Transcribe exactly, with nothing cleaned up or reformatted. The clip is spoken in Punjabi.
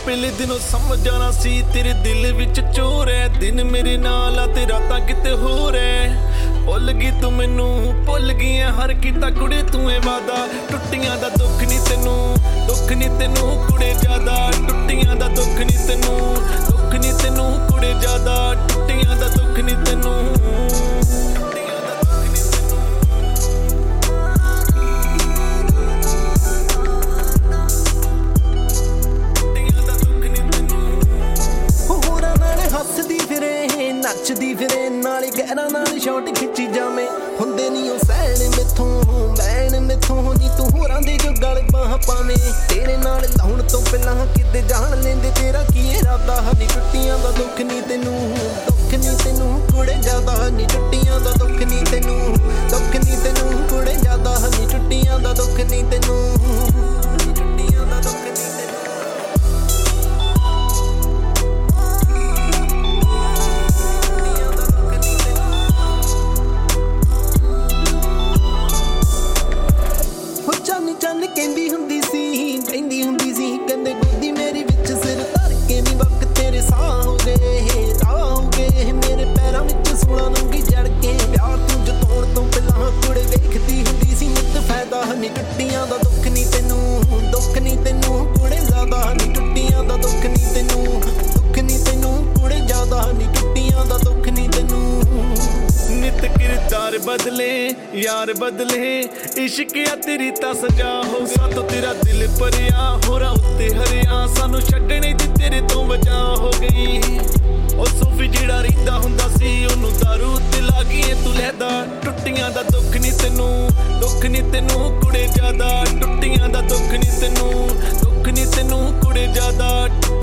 ਪਹਿਲੇ ਦਿਨੋਂ ਸਮਝ ਜਾਣਾ ਸੀ ਤੇਰੇ ਦਿਲ ਵਿੱਚ ਚੋਰ ਹੈ। ਦਿਨ ਮੇਰੇ ਨਾਲ ਆ ਤੇ ਰਾਤਾਂ ਕਿਤੇ ਹੋਰ ਐ। ਭੁੱਲ ਗਈ ਤੂੰ ਮੈਨੂੰ, ਭੁੱਲ ਗਈ ਐ ਹਰ ਕੀਤਾ ਕੁੜੇ ਤੂੰ ਏ ਵਾਦਾ। ਟੁੱਟੀਆਂ ਦਾ ਦੁੱਖ ਨੀ ਤੈਨੂੰ, ਦੁੱਖ ਨੀ ਤੈਨੂੰ ਕੁੜੇ ਜ਼ਿਆਦਾ। ਟੁੱਟੀਆਂ ਦਾ ਦੁੱਖ ਨੀ ਤੈਨੂੰ, ਦੁੱਖ ਨੀ ਤੈਨੂੰ ਕੁੜੇ ਜ਼ਿਆਦਾ। ਟੁੱਟੀਆਂ ਦਾ ਦੁੱਖ ਨੀ ਤੈਨੂੰ। ਨੱਚਦੀ ਫਿਰੇ ਨਾਲੇ ਗਹਿਰਾਂ ਨਾਲ ਸ਼ਾਟ ਖਿੱਚੀ ਜਾਵੇਂ। ਹੁੰਦੇ ਨੀ ਉਹ ਸਹਿਣ ਮੈਥੋਂ, ਮੈਣ ਮੈਥੋਂ ਨੀ ਤੂੰ ਹੋਰਾਂ ਦੇ ਜੋ ਗਲ ਬਾਹ ਪਾਵੇਂ। ਤੇਰੇ ਨਾਲ ਲਾਉਣ ਤੋਂ ਪਹਿਲਾਂ ਕਿਤੇ ਜਾਣ ਲੈਂਦੇ ਤੇਰਾ ਕੀ ਇਰਾਦਾ। ਨੀ ਟੁੱਟੀਆਂ ਦਾ ਦੁੱਖ ਨੀ ਤੈਨੂੰ, ਦੁੱਖ ਨੀ ਤੈਨੂੰ ਕੁੜੇ ਜ਼ਿਆਦਾ। ਨੀ ਟੁੱਟੀਆਂ ਦਾ ਦੁੱਖ ਨੀ ਤੈਨੂੰ, ਦੁੱਖ ਨੀ ਤੈਨੂੰ ਕੁੜੇ ਜ਼ਿਆਦਾ। ਨੀ ਟੁੱਟੀਆਂ ਦਾ ਦੁੱਖ ਨੀ ਤੈਨੂੰ, ਨੀ ਟੁੱਟੀਆਂ ਦਾ ਦੁੱਖ ਨੀ ਤੈਨੂੰ। ਚੰਨ ਕਹਿੰਦੀ ਹੁੰਦੀ ਸੀ, ਕਹਿੰਦੀ ਹੁੰਦੀ ਸੀ ਕਹਿੰਦੇ ਗੋਦੀ ਮੇਰੀ ਵਿੱਚ ਸਿਰ ਧਰ ਕੇ ਨੀ ਵਕ ਤੇਰੇ ਸਾਹ ਹੋ ਗਏ, ਰਾਹ ਹੋ ਗਏ ਮੇਰੇ ਪੈਰਾਂ ਵਿੱਚ ਸੂਲਾਂ ਨੰਗੀ ਜੜ ਕੇ। ਪਿਆਰ ਤੂੰ ਜਤਾਉਣ ਤੋਂ ਪਹਿਲਾਂ ਕੁੜੇ ਵੇਖਦੀ ਹੁੰਦੀ ਸੀ ਨਿੱਤ ਫਾਇਦਾ। ਨੀ ਟੁੱਟੀਆਂ ਦਾ ਦੁੱਖ ਨੀ ਤੈਨੂੰ, ਦੁੱਖ ਨੀ ਤੈਨੂੰ ਕੁੜੇ ਜ਼ਿਆਦਾ। ਨੀ ਟੁੱਟੀਆਂ ਦਾ ਦੁੱਖ ਨੀ ਤੈਨੂੰ, ਦੁੱਖ ਨੀ ਤੈਨੂੰ ਕੁੜੇ ਜ਼ਿਆਦਾ। ਨੀ ਟੁੱਟੀਆਂ ਦਾ ਦੁੱਖ ਨੀ ਤੈਨੂੰ। ਨਿਤ ਕਿਰਦਾਰ ਬਦਲੇ ਯਾਰ ਬਦਲੇ, ਇਸ਼ਕ ਆ ਤੇਰੀ ਤਾਂ ਸਜਾ ਹੋ। ਸਾਤੋਂ ਤੇਰਾ ਦਿਲ ਭਰਿਆ ਹੋਰਾਂ ਉੱਤੇ ਹਰਿਆ। ਸਾਨੂੰ ਛੱਡਣੇ ਦੀ ਤੇਰੇ ਤੋਂ ਵਜ੍ਹਾ ਹੋ ਗਈ। ਉਹ ਸੂਫੀ ਜਿਹੜਾ ਰਹਿੰਦਾ ਹੁੰਦਾ ਸੀ ਉਹਨੂੰ ਦਾਰੂ ਉੱਤੇ ਲਾ ਗਈ ਤੂੰ ਲਹਿਦਾ। ਟੁੱਟੀਆਂ ਦਾ ਦੁੱਖ ਨੀ ਤੈਨੂੰ, ਦੁੱਖ ਨੀ ਤੈਨੂੰ ਕੁੜੇ ਜ਼ਿਆਦਾ। ਟੁੱਟੀਆਂ ਦਾ ਦੁੱਖ ਨੀ ਤੈਨੂੰ, ਦੁੱਖ ਨੀ ਤੈਨੂੰ ਕੁੜੇ ਜ਼ਿਆਦਾ।